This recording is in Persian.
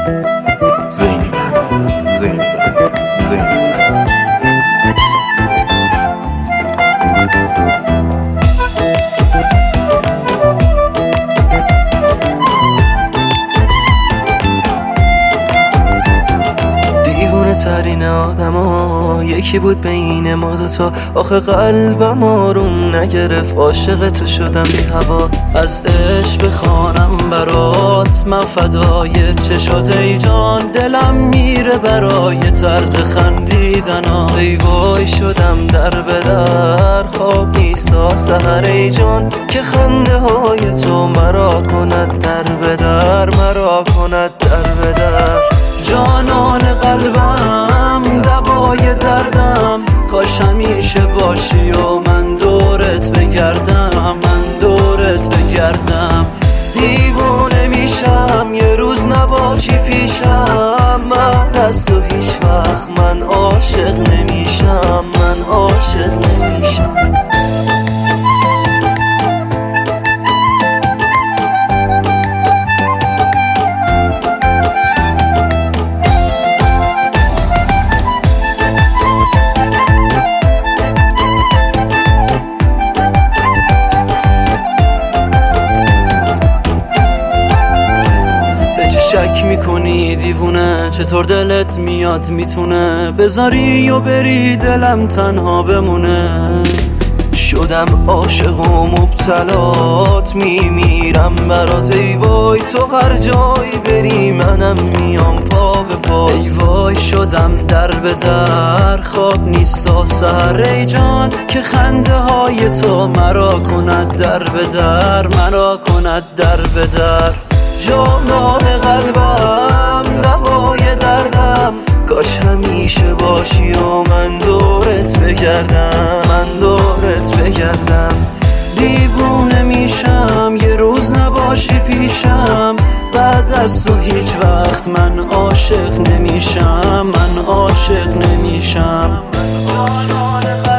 زینی بند دیوونه ترین آدم ها یکی بود بین ما دوتا. آخه قلبم آروم نگرفت، عاشق تو شدم بی هوا. از عشق بخوانم برات، من فدای چشات ای جان. دلم میره برای طرز خندیدن ها. ای وای شدم در به در، خواب نیستا سحر ای جان. که خنده های تو مرا کند در به در، مرا کند در به در. جانان قلبم، دوای دردم، کاش همیشه باشی و من دورت بگردم، من دورت بگردم. دیوونه میشم یه روز نباشی پیشم. من از تو هیچ وقت من عاشق نمیشم، من عاشق نمیشم. شک میکنی دیوونه، چطور دلت میاد میتونه بذاری و بری دلم تنها بمونه. شدم عاشق و مبتلات، میمیرم برات ای وای. تو هر جایی بری منم میام پا به پا. ای وای شدم در به در، خواب نیستا سحر ای جان. که خنده های تو مرا کند در به در، مرا کند در به در. جانان قلبم، دوای دردم، کاش همیشه باشی و من دورت بگردم، من دورت بگردم. دیوونه میشم یه روز نباشی پیشم. بعد از تو هیچ وقت من عاشق نمیشم، من عاشق نمیشم. جانان